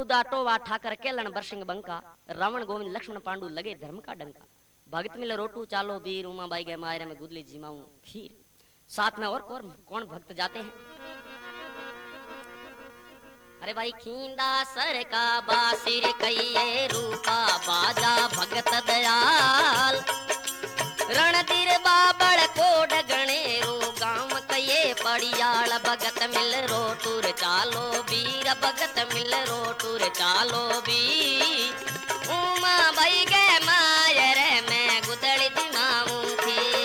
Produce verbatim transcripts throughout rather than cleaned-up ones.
Toba Thakur Kellen बरसिंग बंका, रावण गोविंद लक्ष्मण पांडु लगे धर्म का डंका। भगत मिल रोटू चालो बीर, उमा बाई गए मायरे में गुदली जिमाऊं खीर। साथ में और कौन कौन भक्त जाते हैं? अरे भाई खींदा सर का बासिर कहिए रूपा बाजा भगत दयाल, रणधीर बाबड़ कोड गणेरो गांव कये पड़ियाल। भगत मिल रोटूर चालो बीर, भगत मिल रोटूर चालो बीर, उमा बाई गे मायरे में गुदड़ी जिमाऊं खीर।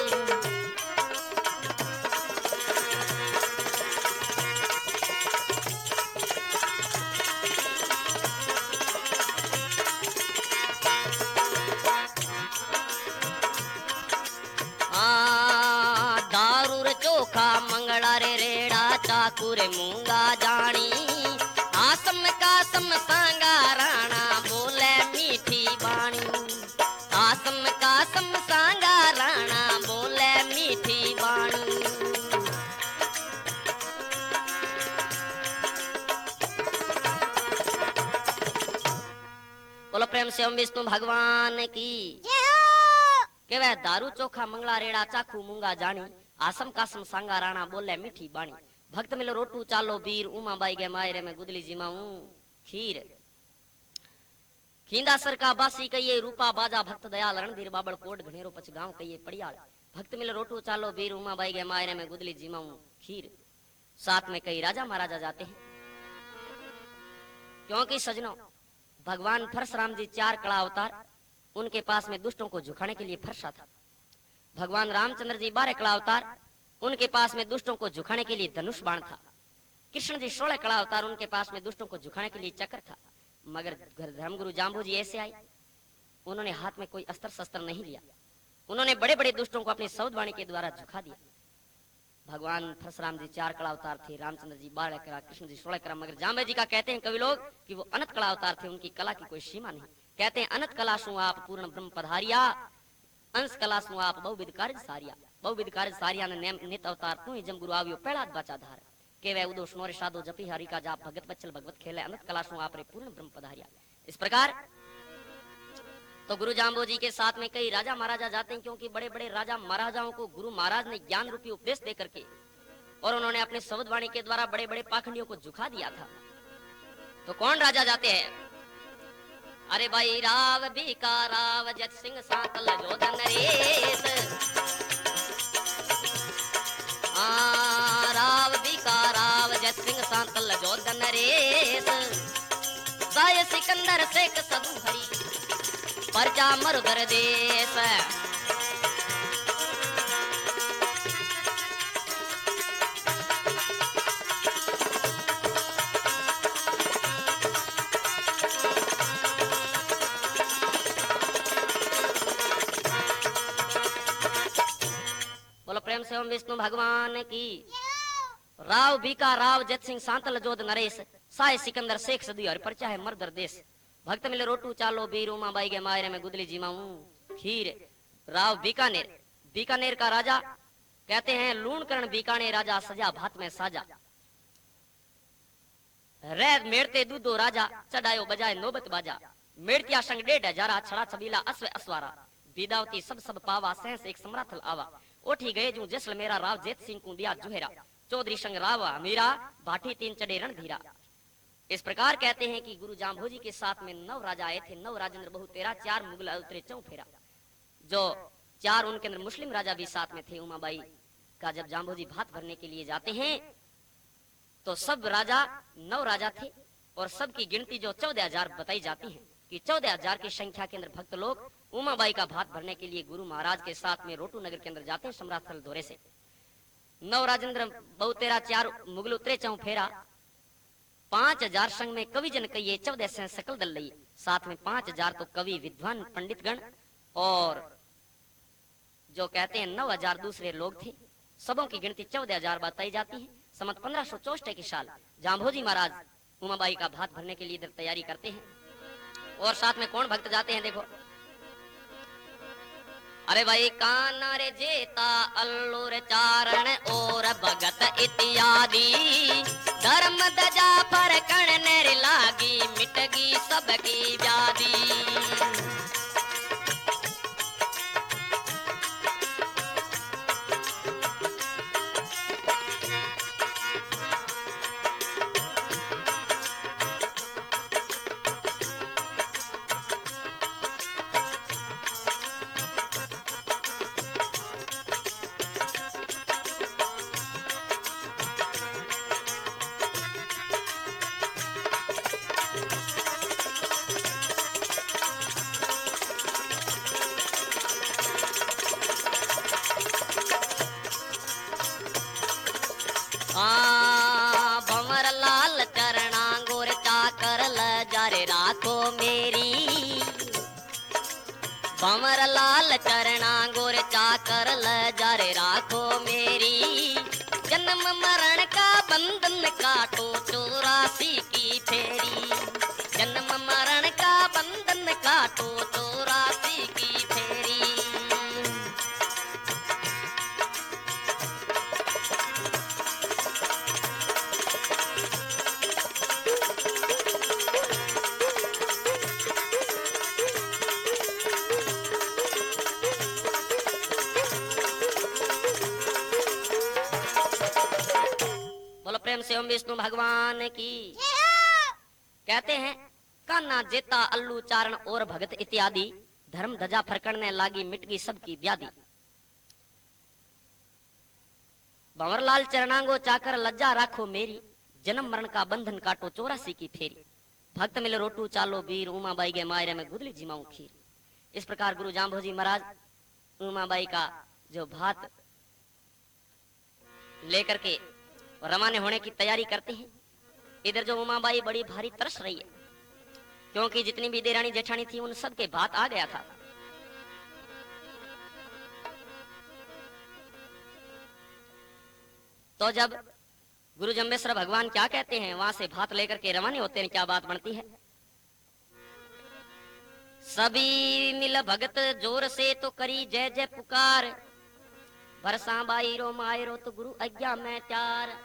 चोखा मंगड़ा रे रेड़ा चाकू रे मूंगा जानी, आसम कासम सांगा राणा बोले मीठी बाणी। आसम कासम सांगा राणा बोले मीठी बाणी। बोलो प्रेम से ओम विष्णु भगवान की। के वह दारू चोखा मंगला रेड़ा चाकू मूंगा जानी, आसम कासम सांगा राणा बोले मीठी बाणी। भक्त मिलो रोटू चालो बीर, उमा बाई गए मायरे में गुदली जिमाऊं खीर। खींदा सर का बासी कहिए रूपा बाजा भक्त दयाल, रणधीर बाबड़ कोट घनेरो पच गांव कहिए पड़ियाल। भक्त मिलो रोटू चालो बीर, उमा बाई गए मायरे में गुदली जिमाऊं खीर। साथ में कई राजा महाराजा जाते हैं, क्योंकि सजनों भगवान परशुराम जी चार कला अवतार, उनके पास में दुष्टों को झुकाने के लिए फरसा था। भगवान रामचंद्र जी बारह कला अवतार, उनके पास में दुष्टों को झुकाने के लिए धनुष बाण था। कृष्ण जी सोलह कला अवतार, उनके पास में दुष्टों को झुकाने के लिए चक्र था। मगर धर्मगुरु जाम्बू जी ऐसे आए, उन्होंने हाथ में कोई अस्त्र शस्त्र नहीं लिया, उन्होंने बड़े बड़े दुष्टों को अपनी शब्दवाणी के द्वारा झुका दिया। भगवान परशुराम जी चार कला अवतार थे, रामचंद्र जी बारह कला, कृष्ण जी सोलह कला, मगर जाम्बू जी का कहते हैं कवि लोग कि वो अनंत कला अवतार थे, उनकी कला की कोई सीमा नहीं। कहते हैं अनंत कला सु आप पूर्ण ब्रह्म पधारिया, अंश कला सु आप बहुविध कार्य सारिया। बहुविध कार्य सारिया ने नित अवतार तू ही जम गुरु आवियो पहला बचा धार। के वह उदो स्नोरे साधो जपी हरि का जाप, भगत बच्चल भगवत खेले, अनंत कला सु आप रे पूर्ण ब्रह्म पधारिया। इस प्रकार तो गुरु जाम्बो जी के साथ में कई राजा महाराजा जाते हैं, क्योंकि बड़े बड़े राजा महाराजाओं को गुरु महाराज ने ज्ञान रूपी उपदेश दे करके और उन्होंने अपने शब्द वाणी के द्वारा बड़े बड़े पाखंडियों को झुका दिया था। तो कौन राजा जाते हैं? अरे भाई राव बीका राव जत सिंह सांतल जोधन रेस, आ राव बीका राव जत सिंह सांतल जोधन रेस। साय सिकंदर शेख सदु हरी परजा मरुदर देश। प्रेम से ओम विष्णु भगवान की। राव बीका राव जत सिंह सांतल जोध नरेश, साय सिकंदर शेख सदी और परचा है मर्दर देश। भक्त मिले रोटू चालो बीर, उमा बाई के मायरे में गुदली जिमाऊं खीर। राव बीकानेर, बीकानेर का राजा कहते हैं लूण करण बीकाने राजा, सजा भात में साजा। रैद मेड़ते दूधो राजा, चढ़ायो बजाए नौबत बाजा। मेड़तिया संग डेढ़ हजारा, छड़ा छबीला अश्व अस्वारा। विदावती सब सब पावा, सहस एक समराथल आवा। ओठी गए जू जैसलमेरा, राव जेत सिंह को दिया जुहेरा। चौधरी संग रावा मीरा, भाटी तीन चढ़े रणधीरा। इस प्रकार कहते हैं कि गुरु जाम्भोजी के साथ में नौ राजा आए थे, नौ राजेंद्र बहु तेरा, चार मुगल उतरे चौ फेरा। जो चार उनके अंदर मुस्लिम राजा भी साथ में थे। उमाबाई का जब जाम्भोजी भात भरने के लिए जाते हैं तो सब राजा नौ राजा थे और सबकी गिनती जो चौदह हजार बताई जाती है कि चौदह हजार की संख्या के अंदर भक्त लोग उमाबाई का भात भरने के लिए गुरु महाराज के साथ में रोटू नगर के अंदर जाते हैं सम्राट स्थल दौरे से। नौ राजेंद्र बहु तेरा, चार मुगल उतरे चौ फेरा। पांच हजार संग में कवि जन कहिए, चौदह से सकल दल लई। साथ में पांच हजार तो कवि विद्वान पंडित गण और जो कहते हैं नौ हजार दूसरे लोग थे। सबों की गिनती चौदह हजार बताई जाती है। समत पंद्रह सौ चौसठ के साल जाम्भोजी महाराज उमाबाई का भात भरने के लिए इधर तैयारी करते हैं। और साथ में कौन भक्त जाते हैं देखो। अरे भाई काना रे जेता अल्लूर चारण और भगत इत्यादि, धर्म दजा पर कणनेर लागी मिटगी सबकी व्याधि। हाँ भंवर लाल चरणा गोर चाकर ल जारे राखो मेरी। भंवर लाल चरणा गोर चाकर ल जारे राखो मेरी। जन्म मरण का बंधन काटो चौरासी की फेरी। जन्म मरण का बंधन काटो चौरासी की फेरी। प्रेम से ओम विष्णु भगवान की। कहते हैं कान्हा जेता अल्लू चारण और भगत इत्यादि धर्म ध्वजा फरकने लागी मिटगी सबकी व्याधि। भंवरलाल चरणांगो चाकर लज्जा राखो मेरी। जन्म मरण का बंधन काटो चौरासी की फेरी। भक्त मिले रोटू चालो वीर उमाबाई के मायरे में गुदली जिमाऊ खीर। इस प्रकार गुरु जाम्भोजी महाराज उमाबाई का जो भात लेकर के रवाने होने की तैयारी करते हैं। इधर जो उमाबाई बड़ी भारी तरस रही है, क्योंकि जितनी भी देरानी जेठानी थी उन सब के भात आ गया था। तो जब गुरु जम्बेश्वर भगवान क्या कहते हैं, वहां से भात लेकर के रवाने होते हैं, क्या बात बनती है। सभी मिल भगत जोर से तो करी जय जय पुकार। बरसा बाई रो मायरो तो गुरु आज्ञा में चार।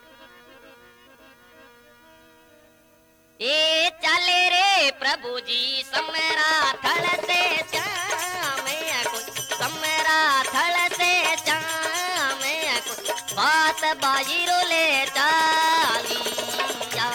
ए चले रे प्रभु जी समरा थल से श्याम समरा थल से श्याम बात बाई रो ले चालिया।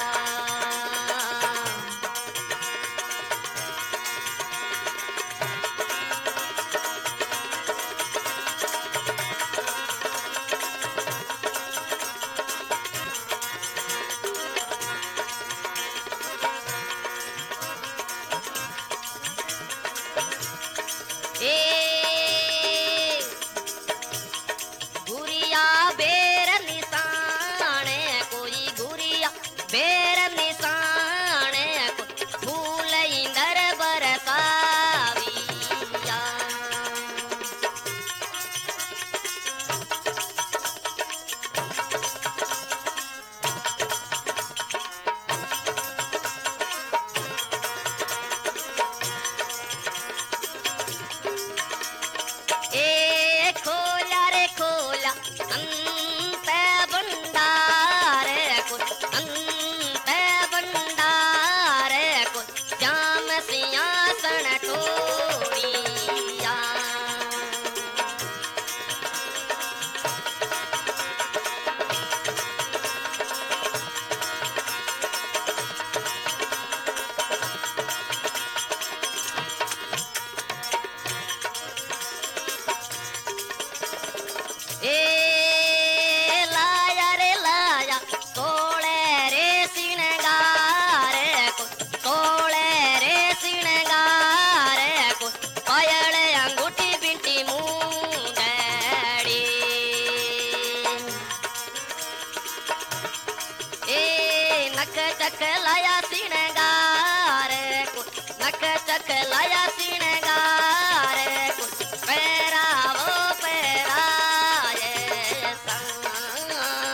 चक लाया सिंगार को, नक चक लाया सिंगार को, पैरावो पैराए संग।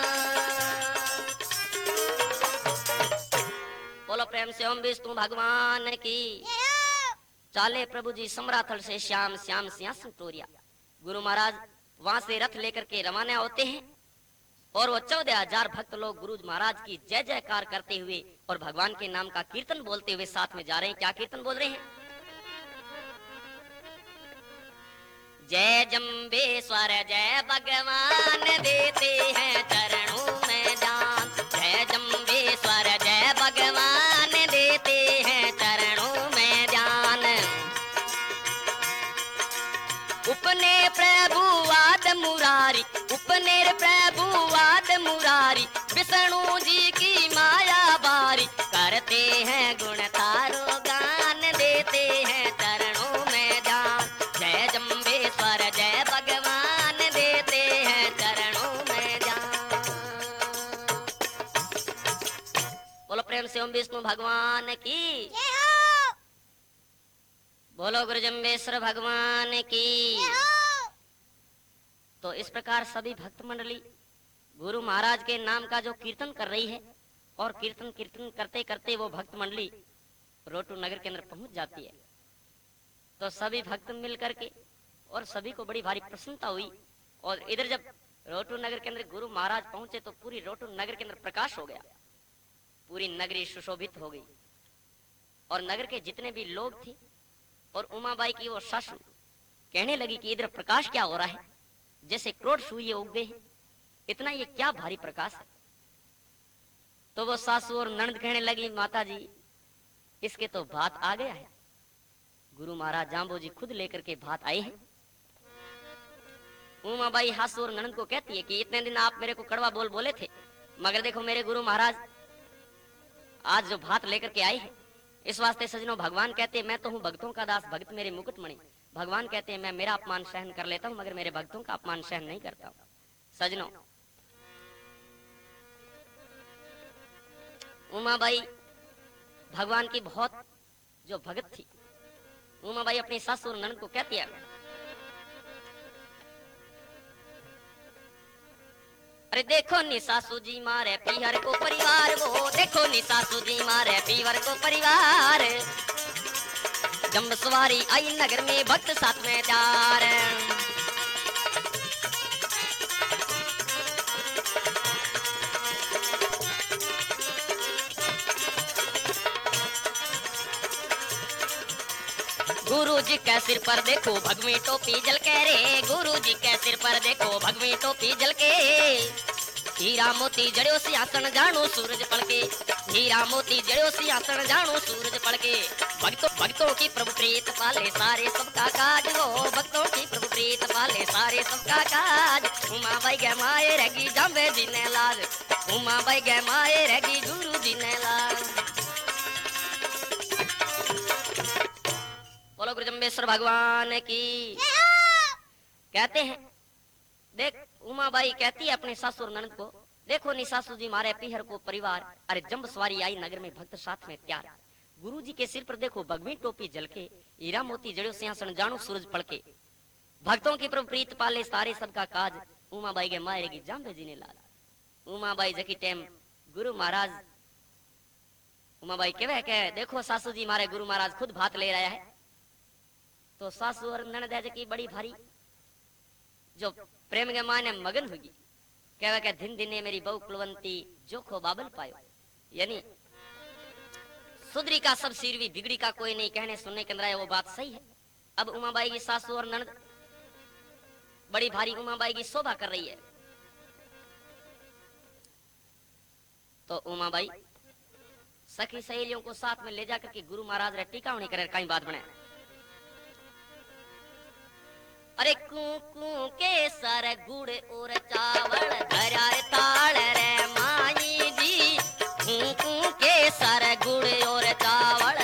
बोलो प्रेम से ओम विष्णु भगवान की। चाले प्रभु जी समराथल से श्याम श्याम सिंहासन टोरिया। गुरु महाराज वहां से रथ लेकर के रवाना होते हैं और वो चौदह हजार भक्त लोग गुरु महाराज की जय जयकार करते हुए और भगवान के नाम का कीर्तन बोलते हुए साथ में जा रहे हैं। क्या कीर्तन बोल रहे हैं? जय जम्बेश्वर जय भगवान देते हैं चरणों में जान। जय जम्बेश्वर जय भगवान देते हैं चरणों में जान। उपने प्रभुवाद मुरारी, उपने प्रभुवाद मुरारी, विष्णु जी की माया बारी, करते हैं गुण तारो गान, देते हैं चरणों में जान। जय जम्बेश्वर जय भगवान देते हैं चरणों में जान। बोलो प्रेम से ओम विष्णु भगवान की, बोलो गुरु जम्बेश्वर भगवान की। तो इस प्रकार सभी भक्त मंडली गुरु महाराज के नाम का जो कीर्तन कर रही है और कीर्तन कीर्तन करते करते वो भक्त मंडली रोटू नगर के अंदर पहुंच जाती है। तो सभी भक्त मिल करके और सभी को बड़ी भारी प्रसन्नता हुई। और इधर जब रोटू नगर के अंदर गुरु महाराज पहुंचे तो पूरी रोटू नगर के अंदर प्रकाश हो गया, पूरी नगरी सुशोभित हो गई। और नगर के जितने भी लोग थे और उमाबाई की वो सासू कहने लगी कि इधर प्रकाश क्या हो रहा है, जैसे करोड़ सूर्य उग गए, इतना ये क्या भारी प्रकाश है। तो वो सासू और ननद कहने लगी, माता जी इसके तो भात आ गया है। गुरु महाराज जाम्बो जी खुद लेकर के भात आए हैं। उमाबाई सासू और ननद को कहती है कि इतने दिन आप मेरे को कड़वा बोल बोले थे, मगर देखो मेरे गुरु महाराज आज जो भात लेकर के आए हैं। इस वास्ते सजनों भगवान कहते हैं मैं तो हूँ भक्तों का दास, भक्त मेरे मुकुटमणि। भगवान कहते हैं मैं मेरा अपमान सहन कर लेता हूँ मगर मेरे भक्तों का अपमान सहन नहीं करता हूँ। सजनों उमाबाई भगवान की बहुत जो भगत थी, उमाबाई अपनी सासू और ननद को कहती है, अरे देखो नी सासू जी मारे पीहर को परिवार, वो देखो नी सासू जी मारे पीहर को परिवार। जम्ब सवारी आई नगर में भक्त साथ में चार। गुरु जी के सिर पर देखो भगवी टोपी जल के रे, गुरु जी के सिर पर देखो भगवी टोपी जल के। हीरा मोती जड़ो सिंहासन जानो सूरज पड़के, हीरा मोती जड़ो सिंहासन जानो सूरज पड़के। भक्तों भक्तों की प्रभु प्रीत पाले सारे सबका काज, वो भक्तों की प्रभु प्रीत पाले सारे सबका काज। उमा बाई गे माए रहेगी जाम्बे जी ने लाज, उमा बाई गे माए रहेगी गुरु जी ने लाज। बोलो गुरु जम्बेश्वर भगवान की। कहते हैं देख उमाबाई कहती है अपने सासू और ननद को, देखो नी सासू जी मारे पीहर को परिवार। अरे जम्ब सवारी आई नगर में भक्त साथ में त्यार। गुरु जी के सिर पर देखो भगवी टोपी जल के, हीरा मोती जड़ो सिंहासन जानो सूरज पड़के। भक्तों की प्रभु प्रीत पाले सारे सबका काज, उमाबाई के मारेगी जाम्बे जी ने लाल। उमाबाई जकी टेम गुरु महाराज उमाबाई कहवे के देखो सासू जी मारे गुरु महाराज खुद भात ले रहा है। तो सासू और ननद की बड़ी भारी जो प्रेम के माने मगन होगी, कहवा के दिन दिने मेरी बहु कुलवंती जोखो बाबल पायो। यानी सुधरी का सब सिरवी बिगड़ी का कोई नहीं, कहने सुनने के अंदर वो बात सही है। अब उमाबाई की सासू और ननद बड़ी भारी उमाबाई की शोभा कर रही है। तो उमाबाई सखी सहेलियों को साथ में ले जाकर के गुरु महाराज रे टिकावनी करे कई बात बने। अरे कू के सर गुड़ और चावल धरा ताल रे माई जी, कू के सर गुड़ और चावल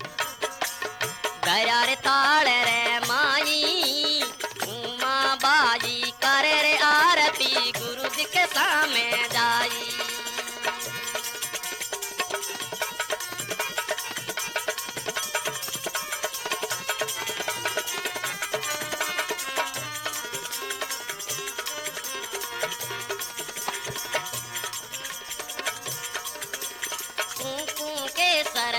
धरा ताल रे माई। उमा बाजी करे रे आरती गुरु जी के सामने जाई। सर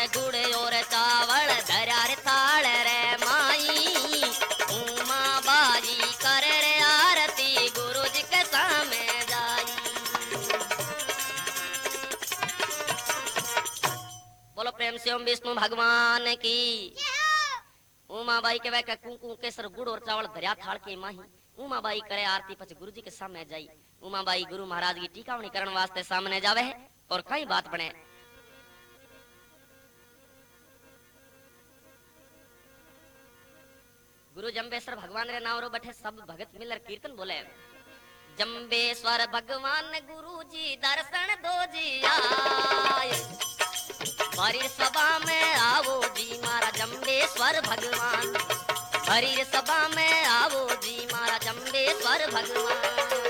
ओम विष्णु भगवान की। उमाबाई के वह कुंकू केसर गुड़ और चावल धरिया थाल के माही उमाबाई करे आरती पछ गुरु जी के सामने जाई। उमाबाई गुरु महाराज की टीकावणी करने वास्ते सामने जावे है और कई बात बने। गुरु जम्बेश्वर भगवान रे नाम रो बैठे सब भगत मिलर कीर्तन बोले। जम्बेश्वर भगवान गुरु जी दर्शन दो जी आए, हरि सभा में आवो जी मारा जम्बेश्वर भगवान, हरि सभा में आवो जी मारा जम्बेश्वर भगवान।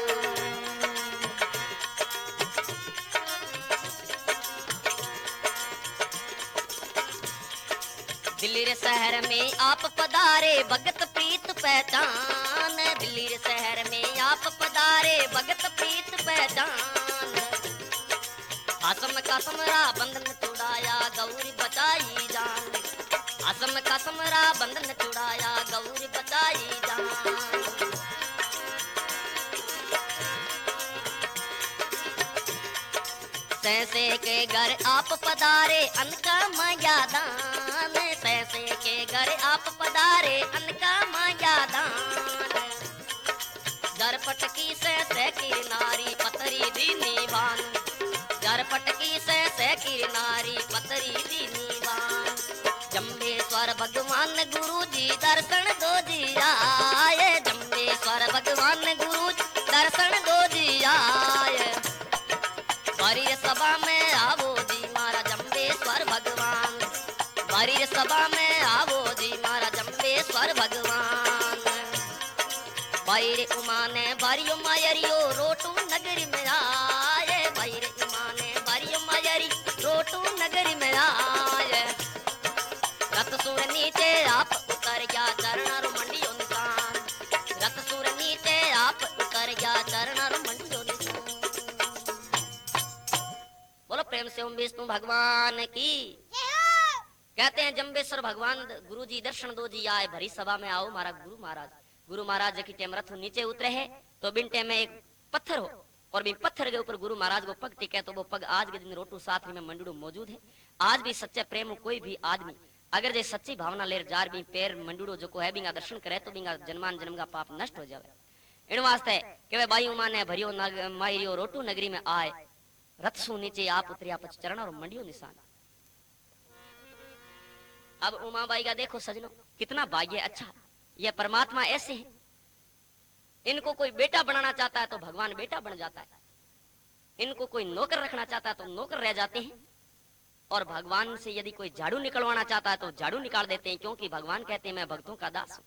दिल्ली रे शहर में आप पधारे भगत प्रीत पहचान, दिल्ली रे शहर में आप पधारे भगत प्रीत पहचान। आसम का समरा बंधन छुड़ाया गौरी बचाई जान, आसम का समरा बंधन छुड़ाया गौरी बचाई जान। सैसे के घर आप पधारे अनका माया दान, सैसे के घर आप पधारे अनका माया दान। जरपटकी से से की नारी पतरी दीनी बान, जरपटकी से से की नारी पतरी दीनी बान। जम्बेश्वर भगवान गुरु जी दर्शन दो जी आए, जम्बेश्वर भगवान गुरु दर्शन दो जी आए। हरि सभा में आवो जी मारा जम्बेश्वर भगवान, हरि सभा में आवो जी मारा जम्बेश्वर भगवान। भाई उमा ने भारियो मायरियो रोटू नगरी में आए, भाई उमा ने भारियो मायरी रोटू नगरी में आए। रत सुर नीचे आप उतर गया चरण मंडियो निशान, रत सुर नीचे आप उतर गया चरण मंडियो निशान। बोलो प्रेम से ओम विष्णु भगवान की। कहते हैं जम्बेश्वर भगवान गुरु जी दर्शन दो जी आए, भरी सभा में आओ मारा गुरु महाराज। गुरु महाराज की टेम रथ नीचे उतरे है तो बिनटे में एक पत्थर हो और भी पत्थर के ऊपर गुरु महाराज को पग टिके, तो वो पग आज के दिन रोटू साथ में मंडड़ू मौजूद है। आज भी सच्चे प्रेम कोई भी आदमी अगर जे सच्ची भावना लेर जार भी पैर मंडड़ो जो को है बिंगा दर्शन करे तो बिंगा जन्मान जन्म का पाप नष्ट हो जावे। इन वास्ते के वे बाई उमा ने भरियो मायरियो रोटू नगरी में आए, रथ सु नीचे आप उतरिया पच चरण और मंडियो निशान। अब उमाबाई का देखो सजनों कितना भाग्य अच्छा, यह परमात्मा ऐसे है, इनको कोई बेटा बनाना चाहता है तो भगवान बेटा बन जाता है, इनको कोई नौकर रखना चाहता है तो नौकर रह जाते हैं, और भगवान से यदि कोई झाड़ू निकलवाना चाहता है तो झाड़ू निकाल देते हैं, क्योंकि भगवान कहते हैं मैं भक्तों का दास हूं।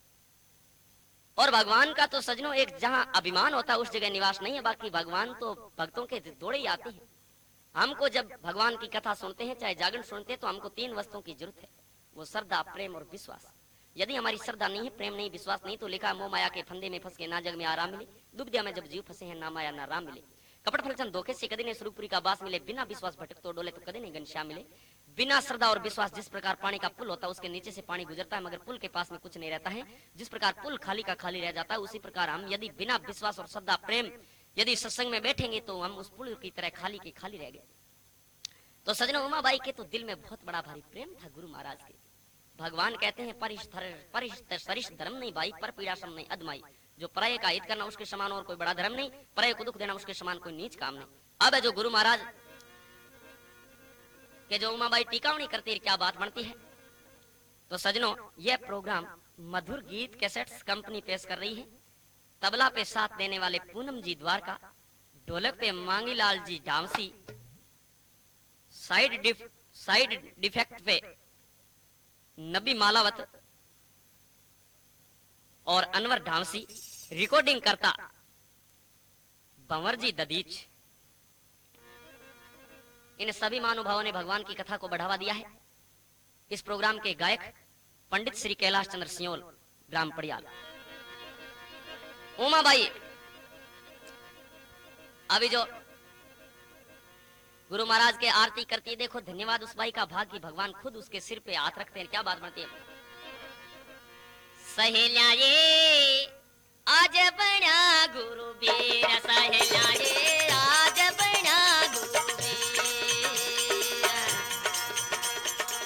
और भगवान का तो सजनों एक जहां अभिमान होता है उस जगह निवास नहीं है, बाकी भगवान तो भक्तों के दौड़े ही आते हैं। हमको जब भगवान की कथा सुनते हैं चाहे जागरण सुनते हैं तो हमको तीन वस्तुओं की जरूरत है, वो श्रद्धा प्रेम और विश्वास। यदि हमारी श्रद्धा नहीं है, प्रेम नहीं, विश्वास नहीं, तो लिखा मोह माया के फंदे में फंस के ना जग में आराम मिले, दुबदिया में जब जीव फंसे हैं ना माया ना राम मिले। कपट फलचन धोखे से कदी ने स्वरूपुरी का बास मिले, बिना विश्वास भटक तो डोले तो कदी नहीं घनश्याम मिले। बिना श्रद्धा और विश्वास जिस प्रकार पानी का पुल होता है उसके नीचे से पानी गुजरता है मगर पुल के पास में कुछ नहीं रहता है, जिस प्रकार पुल खाली का खाली रह जाता है उसी प्रकार हम यदि बिना विश्वास और श्रद्धा प्रेम यदि सत्संग में बैठेंगे तो हम उस पुल की तरह खाली के खाली रह गए। तो सजनों उमाबाई के तो दिल में बहुत बड़ा भारी प्रेम था गुरु महाराज के। भगवान कहते हैं परिश धर्म नहीं भाई, पर पीड़ाश्रम नहीं अदमाई। जो पराये का हित करना उसके समान और कोई बड़ा धर्म नहीं, पराये को दुख देना उसके समान कोई नीच काम नहीं। अब है जो गुरु महाराज के जो उमाबाई टीकावणी करती है क्या बात बनती है। तो सजनों यह प्रोग्राम मधुर गीत कैसेट्स कंपनी पेश कर रही है। तबला पे साथ देने वाले पूनम जी द्वारका, ढोलक पे मांगीलाल जी डांसी, साइड डिफ साइड डिफेक्ट पे नबी मालावत और अनवर ढांसी, रिकॉर्डिंग करता भंवर जी ददीच। इन सभी महानुभावों ने भगवान की कथा को बढ़ावा दिया है। इस प्रोग्राम के गायक पंडित श्री कैलाश चंद्र सियोल, ग्राम पड़ियाल। उमाबाई अभी जो गुरु महाराज के आरती करती है, देखो धन्यवाद उस बाई का भाग की भगवान खुद उसके सिर पे हाथ रखते हैं। क्या बात बनती है। सहेलिया ये आज बना गुरु बीर, सहेलिया ये आज बना गुरु बीर।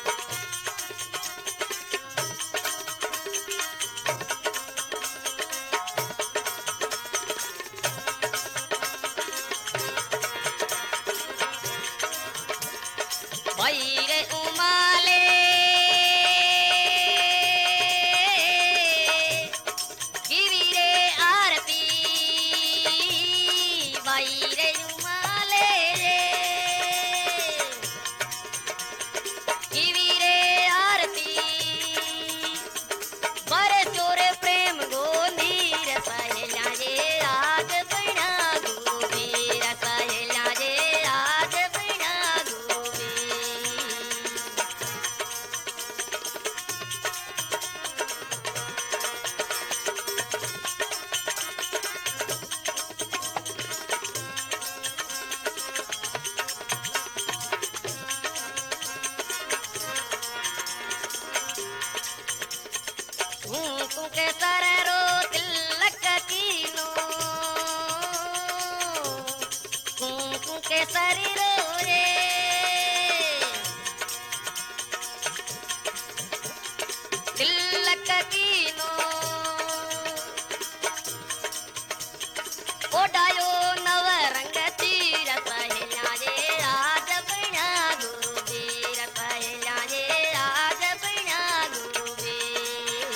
के सररो तिलक कीनो कुंकु के शरीरो रे तिलक कीनो ओडायो नव रंग तीर सहेला रे आज बिना गुरु वीर सहेला रे आज बिना गुरु वीर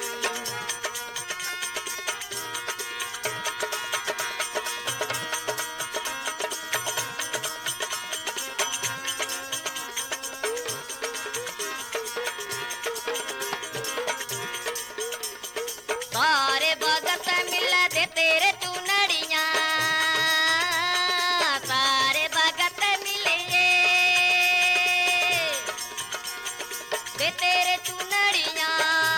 सारे भगत मिल दे तेरे चुनड़िया सारे भगत मिले दे तेरे चुनड़िया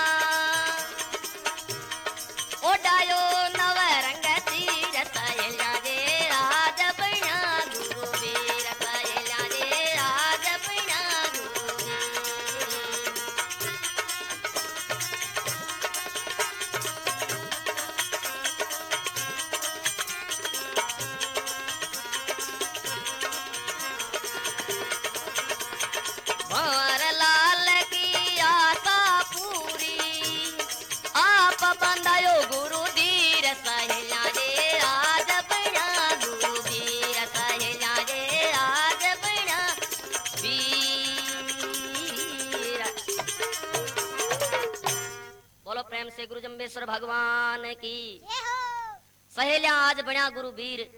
ओडायो नव रंग तीर सहेला रे आज बिना गुरु वीर सहेला रे आज बिना गुरु वीर भंवर लाल की आशा पूरी आप बंधायो गुरु धीर सहेला रे आज बिना गुरु वीर सहेला रे आज बिना वीर बोलो प्रेम से गुरु जम्बेश्वर भगवान की सहेलिया आज बिना गुरु वीर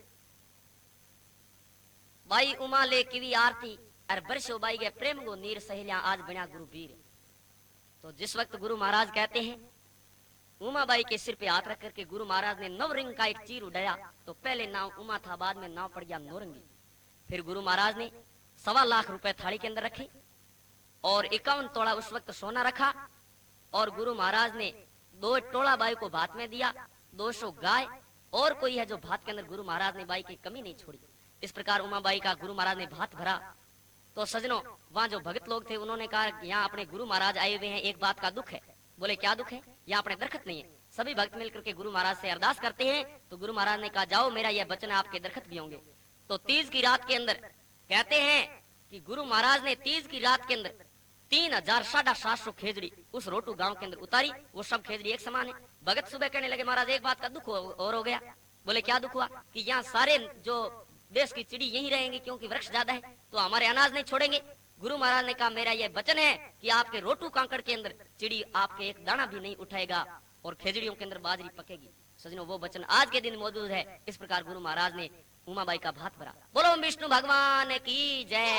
भाई उमा ले की आरती और बरसो बाई के प्रेम गो नीर सहेलिया आज बिना गुरु वीर। तो जिस वक्त गुरु महाराज कहते हैं उमा बाई के सिर पे हाथ रख करके गुरु महाराज ने नवरिंग का एक चीर उड़ाया तो पहले नाव उमा था बाद में नाव पड़ गया नौरंगी। फिर गुरु महाराज ने सवा लाख रुपए थाली के अंदर रखे और इक्यावन तोड़ा उस वक्त सोना रखा और गुरु महाराज ने दो टोला बाई को भात में दिया, दो सौ गाय और कोई है जो भात के अंदर गुरु महाराज ने बाई की कमी नहीं छोड़ी। इस प्रकार उमा बाई का गुरु महाराज ने भात भरा। तो सजनों वहाँ जो भगत लोग थे उन्होंने कहा यहाँ अपने गुरु महाराज आए हुए हैं, एक बात का दुख है। बोले क्या दुख है? यहाँ अपने दरखत नहीं है। सभी भक्त मिलकर के गुरु महाराज से अरदास करते हैं। तो गुरु महाराज ने कहा जाओ मेरा यह वचन है आपके दरखत भी होंगे। तो तीज की रात के अंदर कहते हैं कि गुरु महाराज ने तीज की रात के अंदर तीन हजार साढ़ा सात सौ खेजड़ी उस रोटू गांव के अंदर उतारी। वो सब खेजड़ी एक समान है। भगत सुबह कहने लगे महाराज एक बात का दुख और हो गया। बोले क्या दुख हुआ? कि यहाँ सारे जो देश की चिड़ी यही रहेंगी क्योंकि वृक्ष ज्यादा है तो हमारे अनाज नहीं छोड़ेंगे। गुरु महाराज ने कहा मेरा यह वचन है कि आपके रोटू कांकड़ के अंदर चिड़ी आपके एक दाना भी नहीं उठाएगा और खेजड़ियों के अंदर बाजरी पकेगी। सजनों वो वचन आज के दिन मौजूद है। इस प्रकार गुरु महाराज ने उमाबाई का भात भरा। बोलो विष्णु भगवान की जय।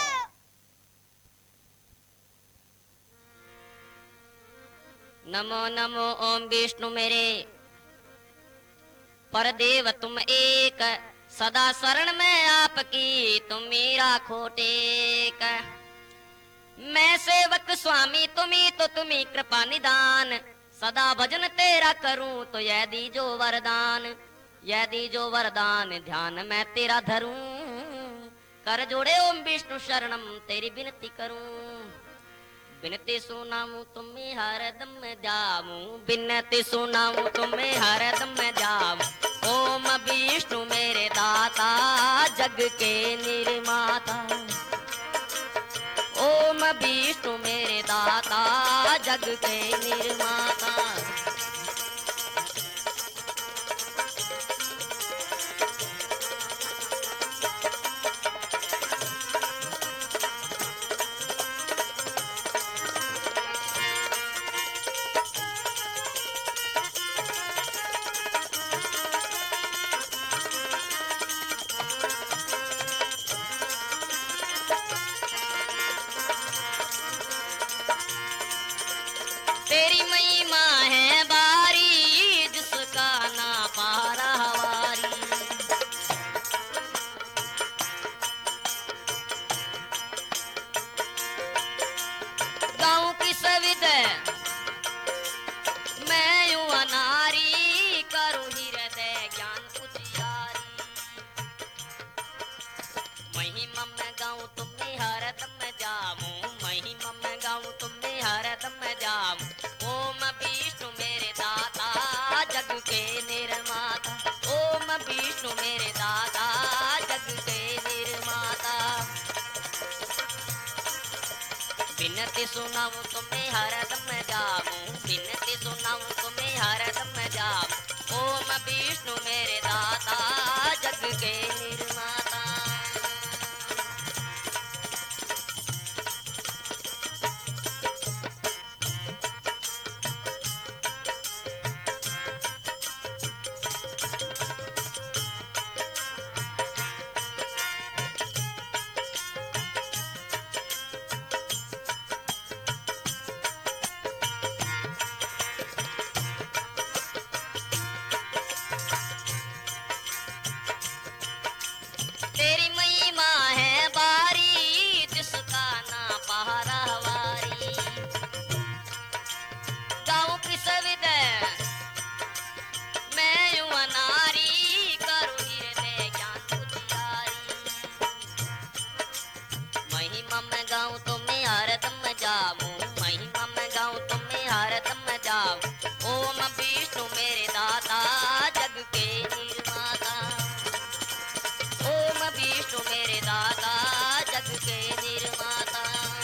नमो नमो ओम विष्णु मेरे परदेव तुम एक, सदा शरण में आपकी तुम मेरा खोटेक। मैं सेवक स्वामी तुम्ही तो तुम्ही कृपा निदान, सदा भजन तेरा करूं तो यह दीजो वरदान। यह दीजो वरदान ध्यान मैं तेरा धरूं, कर जोड़े ओम विष्णु शरणम तेरी विनती करूं। बिनती सुनाऊं तुम्हें हरदम जाऊं, बिनती सुनाऊं तुम्हें हरदम जाऊं। ओम विष्णु मेरे दाता जग के निर्माता, ओम विष्णु मेरे दाता जग के निर्माता। तेरी महिमा है बारी जिसका ना पारा वारी। गाँव की सविद मैं यूं अनारी, करूं हृदय ज्ञान उजियारी। महिमा में गाऊं तुम्हें हरदम जाऊं, महिमा में गाऊं तुम्हें हरदम जाऊं। ओम विष्णु मेरे के निर्माता, ओम विष्णु मेरे दाता जग के निर्माता। बिनती सुनाऊं तुम्हें हरदम जाऊं, बिनती सुनाऊं तुम्हें हरदम जाऊं, ओम विष्णु मेरे दाता जग के निर्माता। तेरी महिमा है बारी, जिसका ना पहरावारी। गाँव की सविद मैं यूं अनारी, करूँ हृदय ज्ञान उजियारी। महिमा में गाऊं तो मैं हरदम जाऊं, महिमा में गाऊं तो मैं हरदम जाऊं, ओम विष्णु मेरे दाता जग के निर्माता, ओम विष्णु मेरे दाता जग के निर्माता।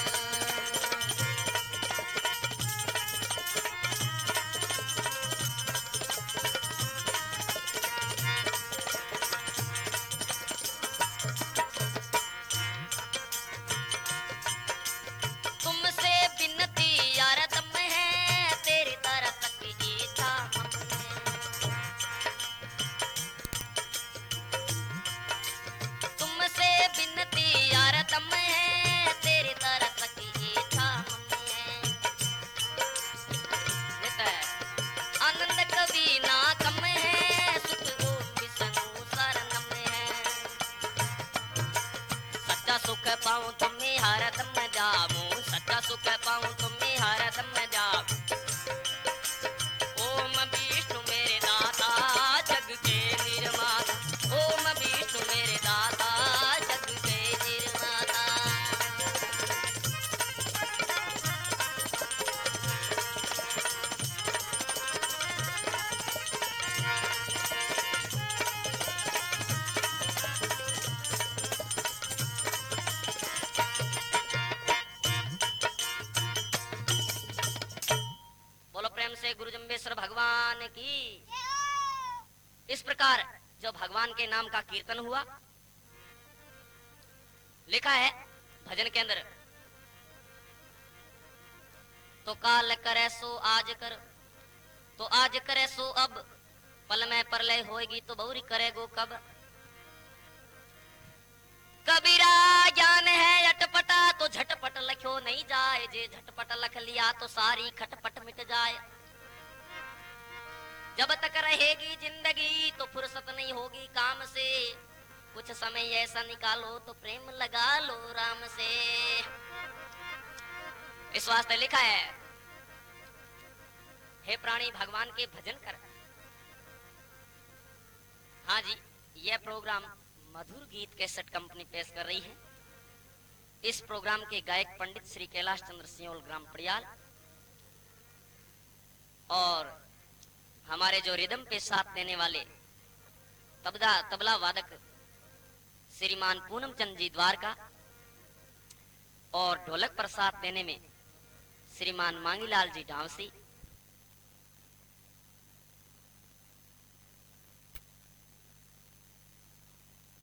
तुमसे बिनती यारदम है, तेरी तरह तक इच्छा मन है। तुमसे बिनती यारदम है, तेरी तरह तक इच्छा मन है। आनंद कभी ना कम है, सुख वो विष्णु शरणम है। सच्चा सुख पाऊं तुम्हें हरदम जाऊं, सच्चा सुख पाऊं तुम्हें हरदम जाऊं, ओम विष्णु मेरे दाता जग के निर्माता, ओम विष्णु मेरे दाता जग के निर्माता। बोलो प्रेम से गुरु जम्बेश्वर भगवान की। इस प्रकार जो भगवान के नाम का कीर्तन हुआ, लिखा है भजन के अंदर, तो काल करे सो आज कर, तो आज करे सो अब, पल में प्रलय होएगी तो बहुरी करेगो कब। कबीरा ज्ञान है अटपटा, तो झटपट लख्यो नहीं जाए, जे झटपट लख लिया तो सारी खटपट मिट जाए। जब तक रहेगी जिंदगी तो फुर्सत नहीं होगी काम से, कुछ समय ऐसा निकालो तो प्रेम लगा लो राम से। इस वास्ते लिखा है, हे प्राणी भगवान के भजन कर। हाँ जी, यह प्रोग्राम मधुर गीत कैसेट कंपनी पेश कर रही है। इस प्रोग्राम के गायक पंडित श्री कैलाश चंद्र सिंह ग्राम पड़ियाल, और हमारे जो रिदम पे साथ देने वाले तबला तबला वादक श्रीमान पूनम चंद जी द्वारका, और ढोलक पर साथ देने में श्रीमान मांगीलाल जी ढांसी,